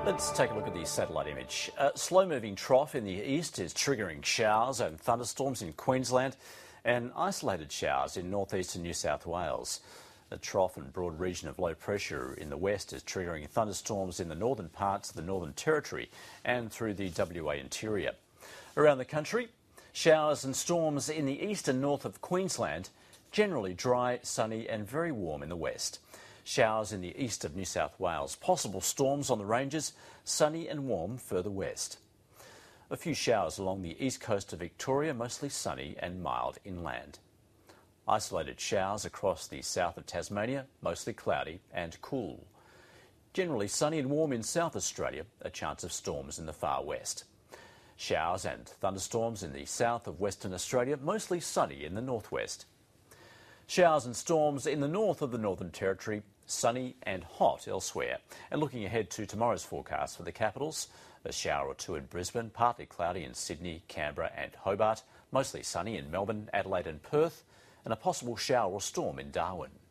Let's take a look at the satellite image. A slow-moving trough in the east is triggering showers and thunderstorms in Queensland and isolated showers in northeastern New South Wales. A trough and broad region of low pressure in the west is triggering thunderstorms in the northern parts of the Northern Territory and through the WA interior. Around the country, showers and storms in the east and north of Queensland, generally dry, sunny and very warm in the west. Showers in the east of New South Wales, possible storms on the ranges, sunny and warm further west. A few showers along the east coast of Victoria, mostly sunny and mild inland. Isolated showers across the south of Tasmania, mostly cloudy and cool. Generally sunny and warm in South Australia, a chance of storms in the far west. Showers and thunderstorms in the south of Western Australia, mostly sunny in the northwest. Showers and storms in the north of the Northern Territory, sunny and hot elsewhere. And looking ahead to tomorrow's forecast for the capitals, a shower or two in Brisbane, partly cloudy in Sydney, Canberra and Hobart, mostly sunny in Melbourne, Adelaide and Perth, and a possible shower or storm in Darwin.